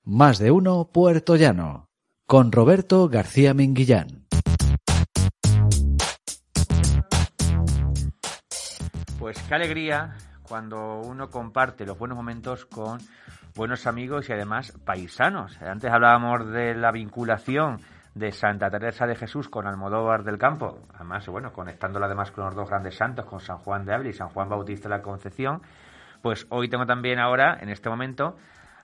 Más de uno Puerto Llano, con Roberto García Minguillán. Pues qué alegría cuando uno comparte los buenos momentos con buenos amigos y además paisanos. Antes hablábamos de la vinculación de Santa Teresa de Jesús con Almodóvar del Campo, además, bueno, conectándola además con los dos grandes santos, con San Juan de Ávila y San Juan Bautista de la Concepción. Pues hoy tengo también ahora, en este momento,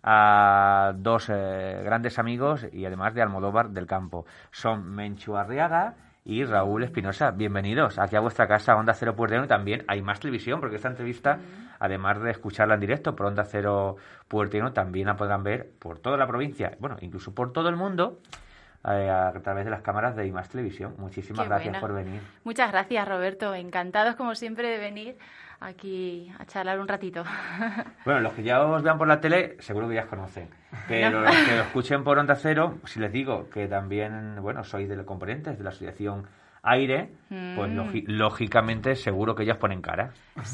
a dos grandes amigos y además de Almodóvar del Campo. Son Menchu Arriaga y Raúl Espinosa. Bienvenidos aquí a vuestra casa, Onda Cero Puerto Llano, y también hay más televisión, porque esta entrevista, además de escucharla en directo por Onda Cero Puerto Llano, también la podrán ver por toda la provincia, bueno, incluso por todo el mundo, a través de las cámaras de iMás Televisión. Muchísimas gracias por venir. Muchas gracias, Roberto. Encantados, como siempre, de venir aquí a charlar un ratito. Bueno, los que ya os vean por la tele, seguro que ya os conocen. Pero los que lo escuchen por Onda Cero, si les digo que también, bueno, sois de los componentes de la asociación Aire, pues lógicamente seguro que ya os ponen cara.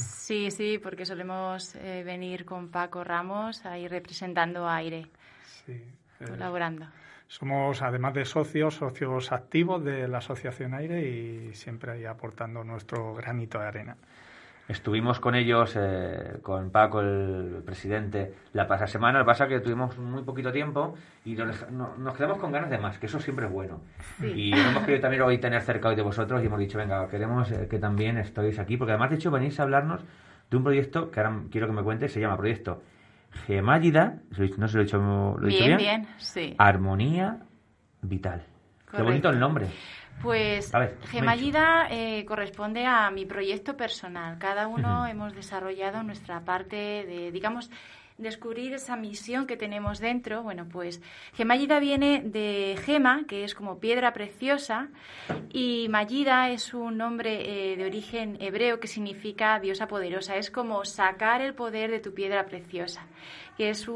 Sí, porque solemos venir con Paco Ramos ahí representando a Aire, sí, colaborando. Somos, además de socios activos de la Asociación Aire y siempre ahí aportando nuestro granito de arena. Estuvimos con ellos, con Paco, el presidente, la pasada semana. Lo que pasa es que tuvimos muy poquito tiempo y nos quedamos con ganas de más, que eso siempre es bueno. Sí. Y hemos querido también hoy tener cerca hoy de vosotros y hemos dicho, venga, queremos que también estéis aquí, porque además, de hecho, venís a hablarnos de un proyecto que ahora quiero que me cuentes, se llama Proyecto Gemallida, no se lo he dicho bien. Bien, sí. Armonía Vital. Correcto. Qué bonito el nombre. Pues Gemallida corresponde a mi proyecto personal. Cada uno hemos desarrollado nuestra parte de, digamos, descubrir esa misión que tenemos dentro. Bueno, pues Gemallida viene de gema, que es como piedra preciosa, y Mallida es un nombre de origen hebreo que significa diosa poderosa. Es como sacar el poder de tu piedra preciosa, que es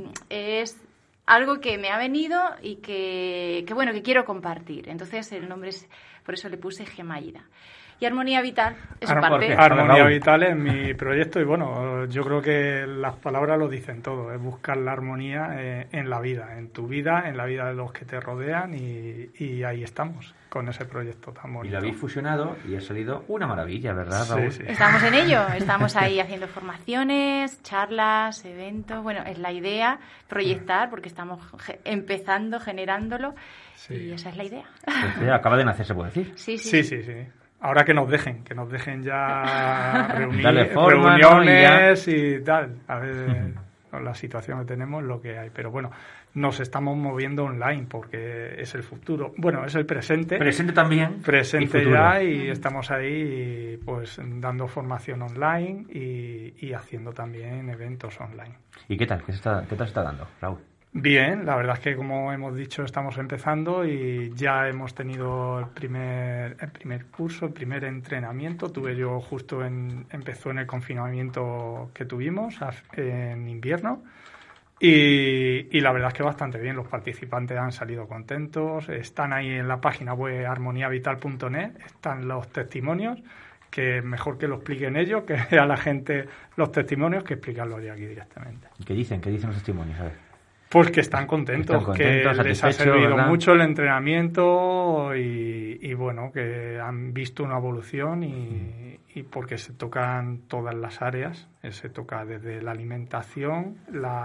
algo que me ha venido y que bueno, que quiero compartir. Entonces el nombre es, por eso le puse Gemallida. Y Armonía Vital es parte. Armonía Vital es mi proyecto y bueno, yo creo que las palabras lo dicen todo. Es buscar la armonía en la vida, en tu vida, en la vida de los que te rodean y ahí estamos con ese proyecto tan bonito. Y lo habéis fusionado y ha salido una maravilla, ¿verdad, Raúl? Sí. Estamos en ello, estamos ahí haciendo formaciones, charlas, eventos. Bueno, es la idea, proyectar, porque estamos empezando, generándolo, y esa es la idea. Pues acaba de nacer, ¿se puede decir? Sí. Ahora que nos dejen ya reuniones, ¿no? y tal. A ver, con la situación que tenemos, lo que hay. Pero bueno, nos estamos moviendo online porque es el futuro. Bueno, es el presente. Presente también. Presente ya y estamos ahí pues dando formación online y haciendo también eventos online. ¿Y qué tal? ¿Qué te está dando, Raúl? Bien, la verdad es que como hemos dicho estamos empezando y ya hemos tenido el primer curso, el primer entrenamiento. Tuve yo justo empezó en el confinamiento que tuvimos en invierno y la verdad es que bastante bien. Los participantes han salido contentos, están ahí en la página web armoniavital.net, están los testimonios, que mejor que lo expliquen ellos, que a la gente los testimonios, que explicarlo de aquí directamente. ¿Qué dicen los testimonios? A ver. Pues que están contentos, que les ha servido, ¿verdad?, mucho el entrenamiento y bueno, que han visto una evolución y porque se tocan todas las áreas, se toca desde la alimentación,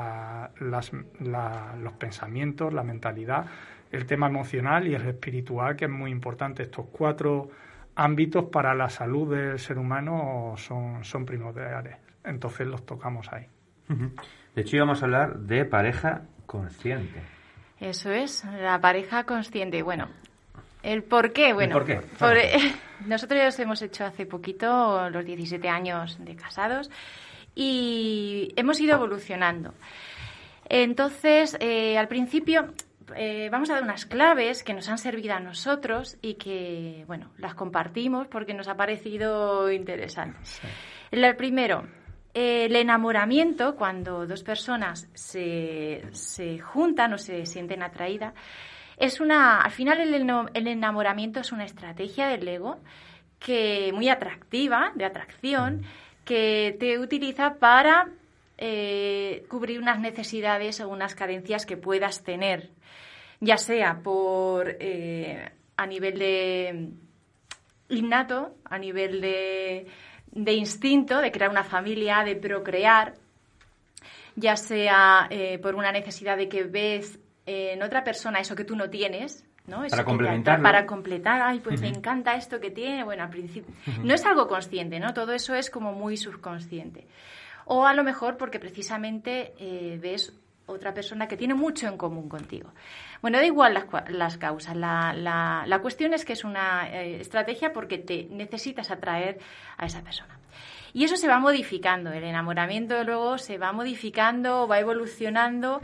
los pensamientos, la mentalidad, el tema emocional y el espiritual, que es muy importante. Estos 4 ámbitos para la salud del ser humano son primordiales, entonces los tocamos ahí. De hecho, íbamos a hablar de pareja consciente. Eso es, la pareja consciente. Bueno, ¿el por qué? Bueno, ¿El por qué? Nosotros hemos hecho hace poquito los 17 años de casados y hemos ido evolucionando. Entonces, al principio vamos a dar unas claves que nos han servido a nosotros y que, bueno, las compartimos porque nos ha parecido interesante. Sí. El primero, el enamoramiento, cuando dos personas se juntan o se sienten atraídas, al final el enamoramiento es una estrategia del ego muy atractiva, de atracción, que te utiliza para cubrir unas necesidades o unas carencias que puedas tener, ya sea por a nivel de innato, a nivel de instinto, de crear una familia, de procrear, ya sea por una necesidad de que ves en otra persona eso que tú no tienes, ¿no? Eso para complementarlo. Para completar, ay, pues me encanta esto que tiene. Bueno, al principio no es algo consciente, ¿no? Todo eso es como muy subconsciente. O a lo mejor porque precisamente ves otra persona que tiene mucho en común contigo. Bueno, da igual las causas. La cuestión es que es una estrategia porque te necesitas atraer a esa persona. Y eso se va modificando. El enamoramiento luego se va modificando, va evolucionando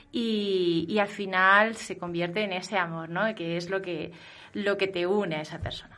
y al final se convierte en ese amor, ¿no? Que es lo que te une a esa persona.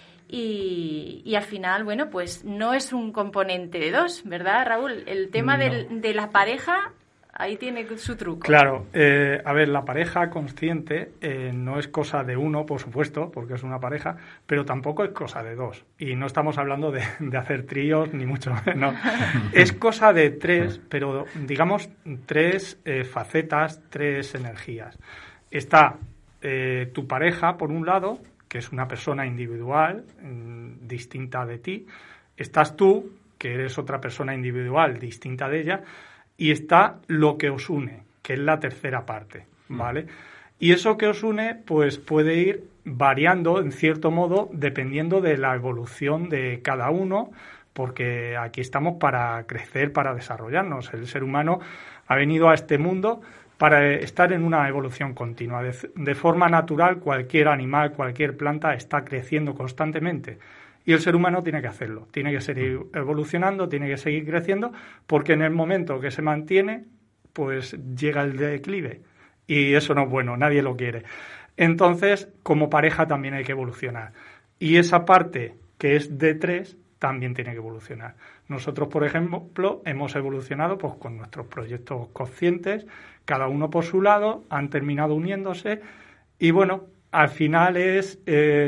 Y al final, bueno, pues no es un componente de dos, ¿verdad, Raúl? El tema de la pareja, ahí tiene su truco. Claro, a ver, la pareja consciente no es cosa de uno, por supuesto, porque es una pareja, pero tampoco es cosa de dos. Y no estamos hablando de hacer tríos, ni mucho menos. Es cosa de tres, pero digamos tres facetas, tres energías. Está tu pareja, por un lado, que es una persona individual, distinta de ti. Estás tú, que eres otra persona individual, distinta de ella. Y está lo que os une, que es la tercera parte, ¿vale? Y eso que os une, pues puede ir variando, en cierto modo, dependiendo de la evolución de cada uno, porque aquí estamos para crecer, para desarrollarnos. El ser humano ha venido a este mundo para estar en una evolución continua. De forma natural, cualquier animal, cualquier planta está creciendo constantemente. Y el ser humano tiene que hacerlo, tiene que seguir evolucionando, tiene que seguir creciendo, porque en el momento que se mantiene, pues llega el declive. Y eso no es bueno, nadie lo quiere. Entonces, como pareja también hay que evolucionar. Y esa parte que es de tres también tiene que evolucionar. Nosotros, por ejemplo, hemos evolucionado pues con nuestros proyectos conscientes, cada uno por su lado, han terminado uniéndose y bueno, al final es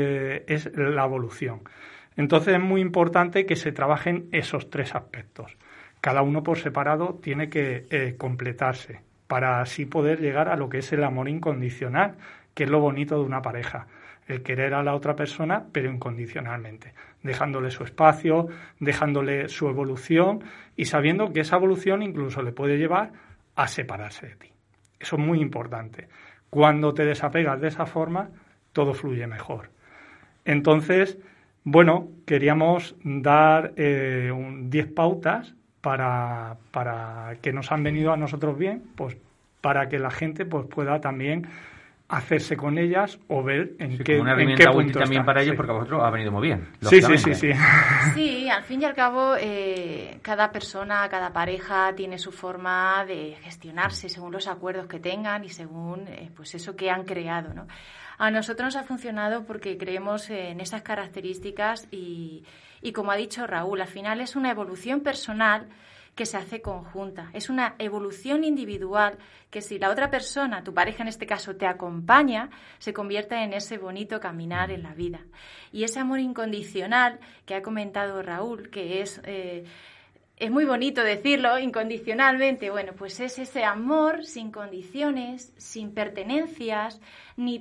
la evolución. Entonces es muy importante que se trabajen esos tres aspectos. Cada uno por separado tiene que completarse para así poder llegar a lo que es el amor incondicional, que es lo bonito de una pareja. El querer a la otra persona, pero incondicionalmente, dejándole su espacio, dejándole su evolución y sabiendo que esa evolución incluso le puede llevar a separarse de ti. Eso es muy importante. Cuando te desapegas de esa forma, todo fluye mejor. Entonces, bueno, queríamos dar 10 pautas para que nos han venido a nosotros bien, pues para que la gente pues pueda también hacerse con ellas o ver en qué punto también están. para ellos, sí. Porque a vosotros ha venido muy bien. Sí. Sí, al fin y al cabo, cada persona, cada pareja tiene su forma de gestionarse según los acuerdos que tengan y según pues eso que han creado, ¿no? A nosotros nos ha funcionado porque creemos en esas características y como ha dicho Raúl, al final es una evolución personal que se hace conjunta. Es una evolución individual que si la otra persona, tu pareja en este caso, te acompaña, se convierte en ese bonito caminar en la vida. Y ese amor incondicional que ha comentado Raúl, que es muy bonito decirlo, incondicionalmente, bueno, pues es ese amor sin condiciones, sin pertenencias, ni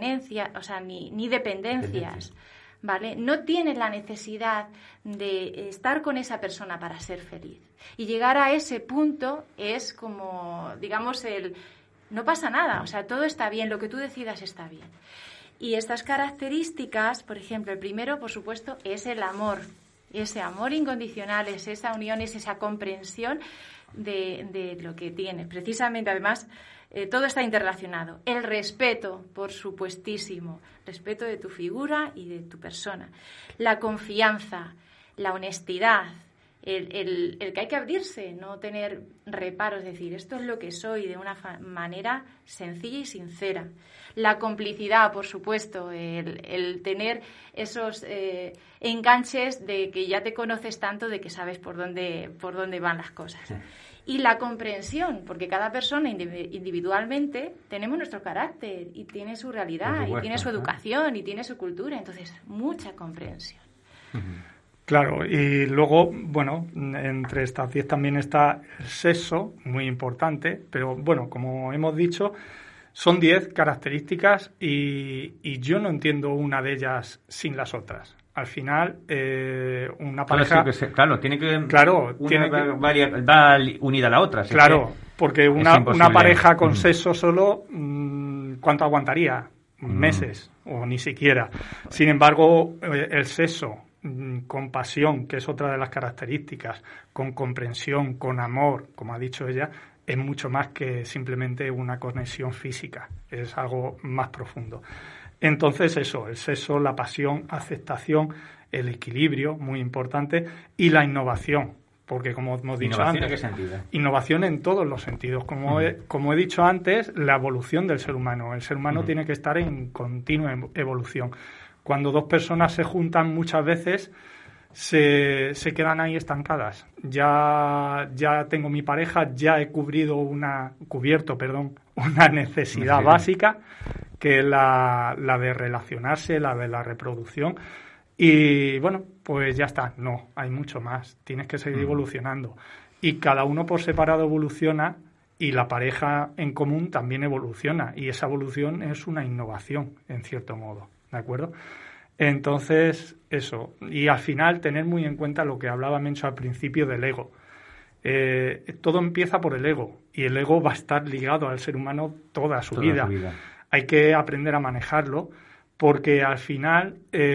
dependencias. ¿Vale? No tienes la necesidad de estar con esa persona para ser feliz. Y llegar a ese punto es como, digamos, no pasa nada, o sea, todo está bien, lo que tú decidas está bien. Y estas características, por ejemplo, el primero, por supuesto, es el amor. Ese amor incondicional, es esa unión, es esa comprensión de lo que tienes. Precisamente, además, todo está interrelacionado. El respeto, por supuestísimo. Respeto de tu figura y de tu persona. La confianza, la honestidad, el que hay que abrirse, no tener reparos, es decir, esto es lo que soy de una manera sencilla y sincera. La complicidad, por supuesto, el tener esos enganches de que ya te conoces tanto, de que sabes por dónde van las cosas. Sí. Y la comprensión, porque cada persona individualmente tenemos nuestro carácter y tiene su realidad, y tiene su educación, y tiene su cultura. Entonces, mucha comprensión. Claro, y luego, bueno, entre estas 10 también está el sexo, muy importante, pero bueno, como hemos dicho, son 10 características y yo no entiendo una de ellas sin las otras. Al final, una pareja... Claro, tiene que... Claro, va unida a la otra. Claro, porque una pareja con sexo solo, ¿cuánto aguantaría? Meses o ni siquiera. Sin embargo, el sexo con pasión, que es otra de las características, con comprensión, con amor, como ha dicho ella, es mucho más que simplemente una conexión física, es algo más profundo. Entonces eso, el sexo, la pasión, aceptación, el equilibrio, muy importante, y la innovación, porque como hemos dicho antes... ¿Innovación en qué sentido? Innovación en todos los sentidos. Como he dicho antes, la evolución del ser humano. El ser humano tiene que estar en continua evolución. Cuando dos personas se juntan muchas veces se quedan ahí estancadas. Ya tengo mi pareja, ya he cubierto una necesidad básica, que es la de relacionarse, la de la reproducción. Y bueno, pues ya está. No, hay mucho más. Tienes que seguir evolucionando. Y cada uno por separado evoluciona y la pareja en común también evoluciona. Y esa evolución es una innovación, en cierto modo. ¿De acuerdo? Entonces, eso. Y al final, tener muy en cuenta lo que hablaba Mencho al principio del ego. Todo empieza por el ego. Y el ego va a estar ligado al ser humano toda su vida. Hay que aprender a manejarlo, porque al final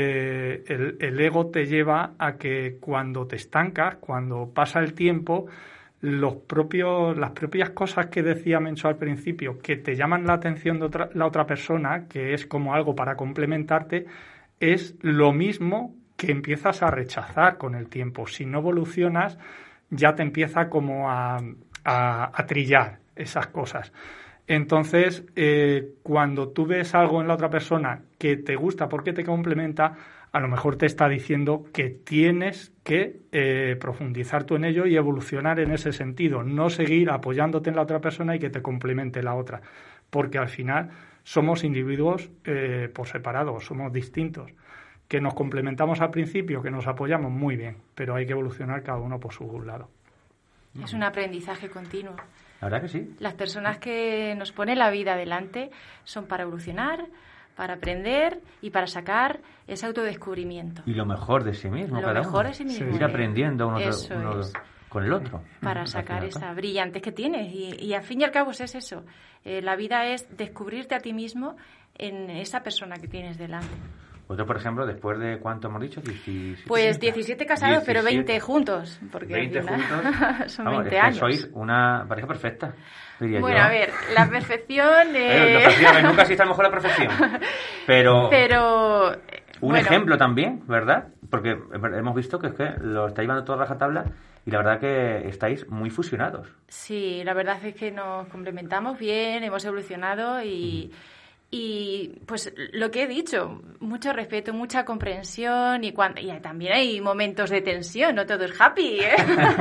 el ego te lleva a que cuando te estancas, cuando pasa el tiempo, las propias cosas que decía Mencho al principio, que te llaman la atención de la otra persona, que es como algo para complementarte, es lo mismo que empiezas a rechazar con el tiempo. Si no evolucionas, ya te empieza como a trillar esas cosas. Entonces, cuando tú ves algo en la otra persona que te gusta porque te complementa, a lo mejor te está diciendo que tienes que profundizar tú en ello y evolucionar en ese sentido, no seguir apoyándote en la otra persona y que te complemente la otra, porque al final somos individuos por separado, somos distintos, que nos complementamos al principio, que nos apoyamos muy bien, pero hay que evolucionar cada uno por su lado. Es un aprendizaje continuo. La verdad que sí. Las personas que nos ponen la vida adelante son para evolucionar, para aprender y para sacar ese autodescubrimiento. Y lo mejor de sí mismo. Lo mejor de sí mismo. Ir aprendiendo uno con el otro. Para sacar esa brillantez que tienes. Y al fin y al cabo es eso. La vida es descubrirte a ti mismo en esa persona que tienes delante. Otro, por ejemplo, después de ¿cuánto hemos dicho? 17, pues 17 casados, 17, pero 20 juntos. Porque 20 juntos. Son 20 años. Sois una pareja perfecta, diría bueno, yo. A ver, la perfección... nunca existe a lo mejor la perfección. Pero un ejemplo también, ¿verdad? Porque hemos visto que es que lo estáis llevando todo a rajatabla y la verdad que estáis muy fusionados. Sí, la verdad es que nos complementamos bien, hemos evolucionado y pues lo que he dicho, mucho respeto, mucha comprensión y también hay momentos de tensión, no todo es happy, ¿eh?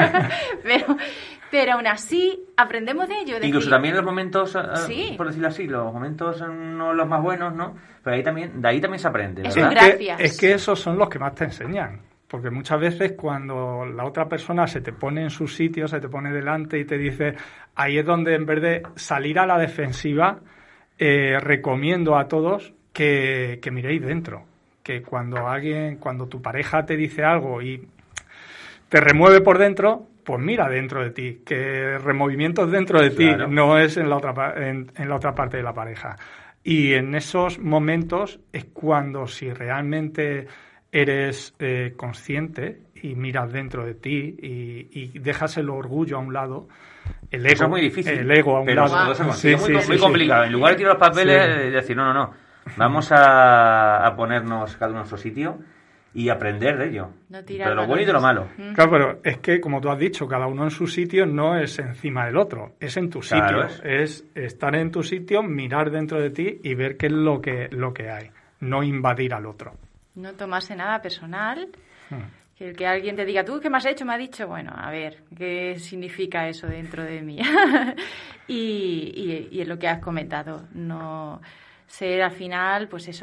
pero aún así aprendemos de ello. Incluso también los momentos, sí, por decirlo así, los momentos no los más buenos, ¿no? Pero de ahí también se aprende, ¿verdad? Es que esos son los que más te enseñan. Porque muchas veces cuando la otra persona se te pone en su sitio, se te pone delante y te dice, ahí es donde en vez de salir a la defensiva, recomiendo a todos que miréis dentro, que cuando tu pareja te dice algo y te remueve por dentro, pues mira dentro de ti, que removimiento es dentro de ti, no es en la otra parte de la pareja. Y en esos momentos es cuando, si realmente eres consciente y miras dentro de ti y dejas el orgullo a un lado, el ego, eso es muy difícil, el ego a un lado. Muy complicado. En lugar de tirar los papeles, decir, no. Vamos a ponernos cada uno en su sitio y aprender de ello. Pero lo bueno y de lo malo. Claro, pero es que, como tú has dicho, cada uno en su sitio no es encima del otro, es en tu sitio. Es estar en tu sitio, mirar dentro de ti y ver qué es lo que hay, no invadir al otro. No tomarse nada personal. Que alguien te diga, ¿tú qué me has hecho? Me ha dicho, bueno, a ver, ¿qué significa eso dentro de mí? y es lo que has comentado, no ser al final, pues eso,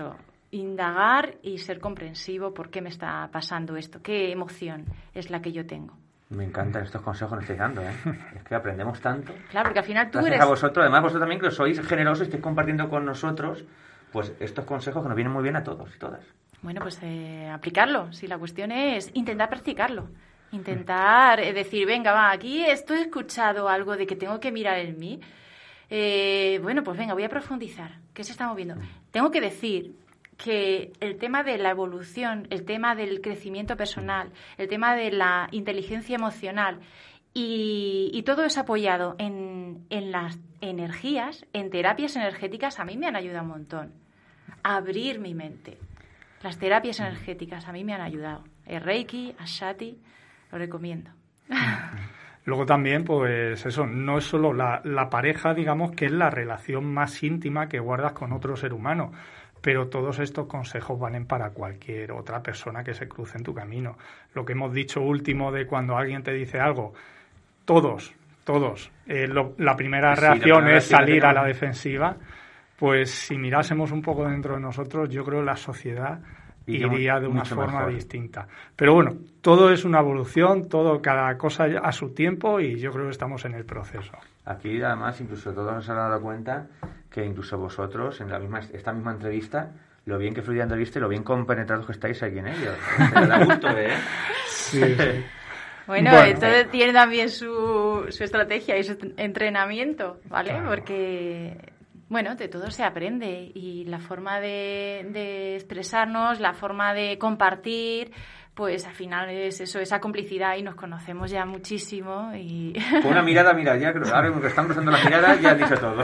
indagar y ser comprensivo por qué me está pasando esto, qué emoción es la que yo tengo. Me encantan estos consejos que nos estáis dando, ¿eh? Es que aprendemos tanto. Claro, porque al final tú Gracias eres... a vosotros, además vosotros también que sois generosos y estáis compartiendo con nosotros pues estos consejos que nos vienen muy bien a todos y todas. Bueno, pues aplicarlo. Si la cuestión es intentar practicarlo. Intentar decir, venga, va, aquí estoy escuchado algo de que tengo que mirar en mí. Bueno, pues venga, voy a profundizar. ¿Qué se está moviendo? Tengo que decir que el tema de la evolución, el tema del crecimiento personal, el tema de la inteligencia emocional y todo eso apoyado en las energías, en terapias energéticas, a mí me han ayudado un montón. A abrir mi mente. Las terapias energéticas a mí me han ayudado. El Reiki, Ashati, lo recomiendo. Luego también, pues eso, no es solo la pareja, digamos, que es la relación más íntima que guardas con otro ser humano, pero todos estos consejos valen para cualquier otra persona que se cruce en tu camino. Lo que hemos dicho último de cuando alguien te dice algo, todos, la primera reacción es salir a la defensiva. Pues si mirásemos un poco dentro de nosotros, yo creo que la sociedad iría de una forma distinta. Pero bueno, todo es una evolución, cada cosa a su tiempo y yo creo que estamos en el proceso. Aquí además incluso todos nos han dado cuenta que incluso vosotros en esta misma entrevista, lo bien que fluye la entrevista y lo bien compenetrados que estáis aquí en ellos. Me da gusto, ¿eh? Sí. Bueno, entonces tiene también su estrategia y su entrenamiento, ¿vale? Claro. Porque, bueno, de todo se aprende y la forma de expresarnos, la forma de compartir, pues al final es eso, esa complicidad y nos conocemos ya muchísimo y... Con una mirada, mira, ya ahora que están cruzando las miradas ya dice todo.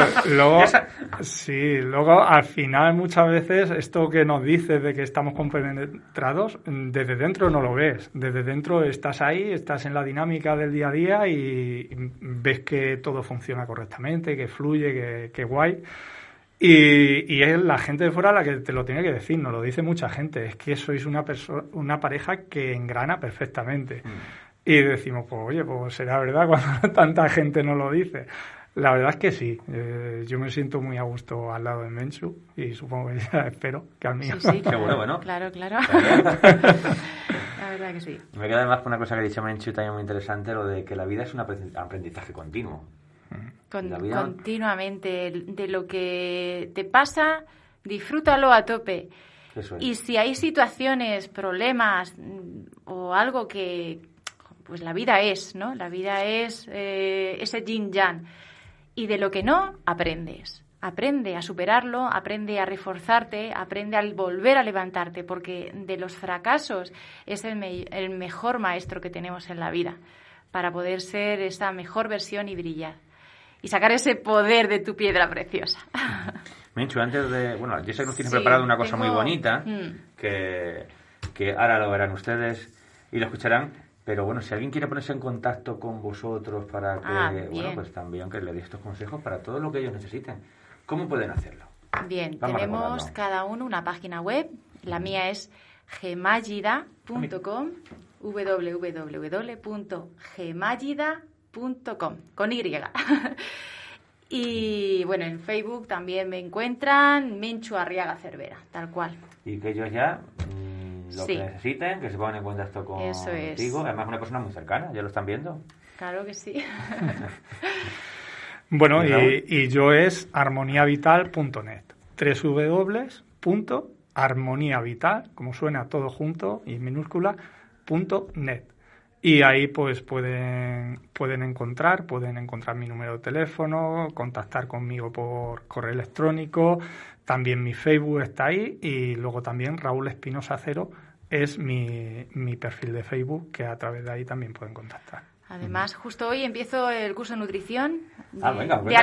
Luego al final muchas veces esto que nos dices de que estamos compenetrados, desde dentro no lo ves, desde dentro estás ahí, estás en la dinámica del día a día y ves que todo funciona correctamente, que fluye, que guay. Y es la gente de fuera la que te lo tiene que decir, nos lo dice mucha gente, es que sois una pareja que engrana perfectamente. Y decimos, pues oye, pues será verdad cuando tanta gente nos lo dice. La verdad es que sí, yo me siento muy a gusto al lado de Menchu y supongo que ya espero que al mío. Sí, seguro, bueno. Claro. La verdad que sí. Me queda además una cosa que ha dicho Menchu también muy interesante, lo de que la vida es un aprendizaje continuo. Continuamente de lo que te pasa, disfrútalo a tope. Eso es. Y si hay situaciones, problemas o algo que pues la vida es, ¿no? La vida es ese yin yang y de lo que no aprendes. Aprende a superarlo, aprende a reforzarte, aprende a volver a levantarte, porque de los fracasos es el mejor maestro que tenemos en la vida para poder ser esa mejor versión y brillar. Y sacar ese poder de tu piedra preciosa. Menchu, antes de... Bueno, yo sé que nos tienes preparado una cosa muy bonita, que ahora lo verán ustedes y lo escucharán, pero bueno, si alguien quiere ponerse en contacto con vosotros para que, bueno, pues también que le deis estos consejos para todo lo que ellos necesiten, ¿cómo pueden hacerlo? Bien, tenemos cada uno una página web, la mía es gemayida.com, www.gemayida.com, con Y. Y bueno, en Facebook también me encuentran Menchu Arriaga Cervera, tal cual. Y que ellos ya que necesiten, que se pongan en contacto contigo. Eso es. Además, una persona muy cercana, ya lo están viendo. Claro que sí. Bueno, y yo es armoniavital.net. www.armoniavital, como suena todo junto y en minúscula, .net. Y ahí pues pueden encontrar mi número de teléfono, contactar conmigo por correo electrónico, también mi Facebook está ahí y luego también Raúl Espinosa Cero es mi perfil de Facebook, que a través de ahí también pueden contactar. Además, justo hoy empiezo el curso de nutrición, de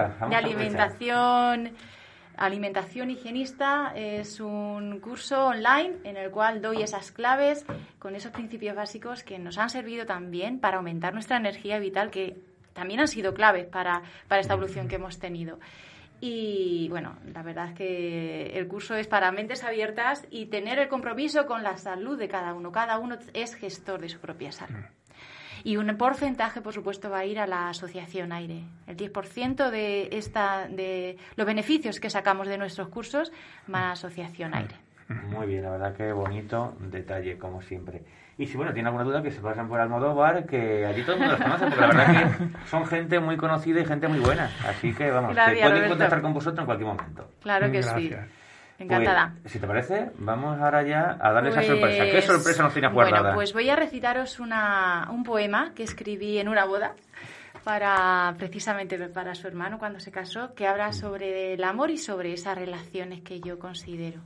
alimentación higienista. Es un curso online en el cual doy esas claves con esos principios básicos que nos han servido también para aumentar nuestra energía vital, que también han sido claves para esta evolución que hemos tenido. Y bueno, la verdad es que el curso es para mentes abiertas y tener el compromiso con la salud de cada uno. Cada uno es gestor de su propia salud. Y un porcentaje, por supuesto, va a ir a la Asociación Aire. El 10% de los beneficios que sacamos de nuestros cursos van a la Asociación Aire. Muy bien, la verdad que bonito detalle, como siempre. Y si tiene alguna duda, que se pasen por Almodóvar, que allí todo el mundo los conoce, porque la verdad que son gente muy conocida y gente muy buena. Así que, vamos, Gracias, que pueden Roberto. contactar con vosotros en cualquier momento. Claro que sí. Encantada. Pues, si te parece, vamos ahora ya a darle esa sorpresa. ¿Qué sorpresa nos tiene guardada? Bueno, pues voy a recitaros un poema que escribí en una boda precisamente para su hermano cuando se casó, que habla sobre el amor y sobre esas relaciones que yo considero.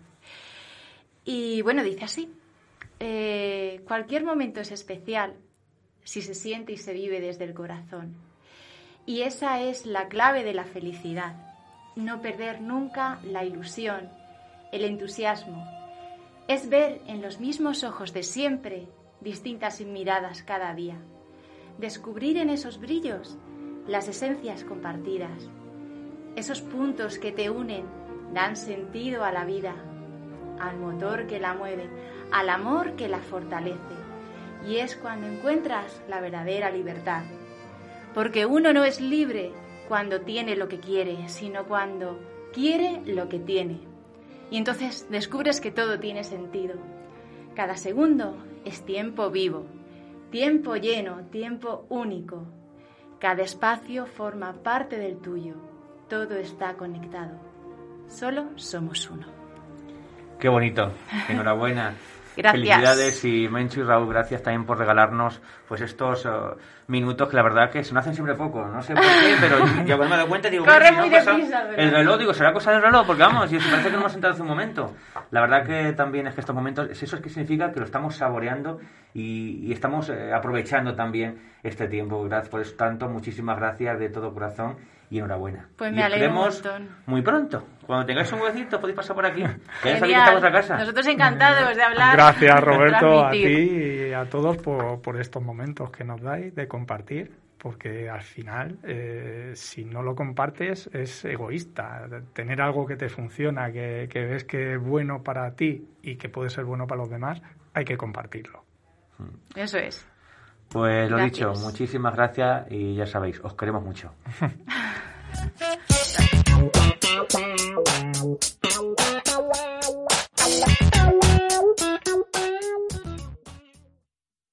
Y bueno, dice así: cualquier momento es especial si se siente y se vive desde el corazón. Y esa es la clave de la felicidad. No perder nunca la ilusión, el entusiasmo. Es ver en los mismos ojos de siempre distintas miradas cada día. Descubrir en esos brillos las esencias compartidas. Esos puntos que te unen dan sentido a la vida, al motor que la mueve, al amor que la fortalece. Y es cuando encuentras la verdadera libertad. Porque uno no es libre cuando tiene lo que quiere, sino cuando quiere lo que tiene. Y entonces descubres que todo tiene sentido. Cada segundo es tiempo vivo, tiempo lleno, tiempo único. Cada espacio forma parte del tuyo. Todo está conectado. Solo somos uno. Qué bonito. Enhorabuena. Gracias. Felicidades, y Menchu y Raúl, gracias también por regalarnos pues estos minutos que la verdad que se nos hacen siempre poco. No sé por qué, pero ya cuando me doy cuenta digo, corre si muy no pasa deprisa, ¿verdad? el reloj, digo, será cosa del reloj, porque vamos, y parece que no hemos entrado hace un momento. La verdad que también es que estos momentos, eso es que significa que lo estamos saboreando y estamos aprovechando también este tiempo. Gracias por eso tanto, muchísimas gracias de todo corazón. Y enhorabuena. Pues me alegro un vemos montón. muy pronto. Cuando tengáis un huesito podéis pasar por aquí. Que ya sabéis que Genial. está vuestra casa. Nosotros encantados de hablar. Gracias, Roberto, a transmitir. ti y a todos por estos momentos que nos dais de compartir, porque al final, si no lo compartes, es egoísta. Tener algo que te funciona, que ves que es bueno para ti y que puede ser bueno para los demás, hay que compartirlo. Eso es. Pues lo Gracias. dicho, muchísimas gracias y ya sabéis, os queremos mucho.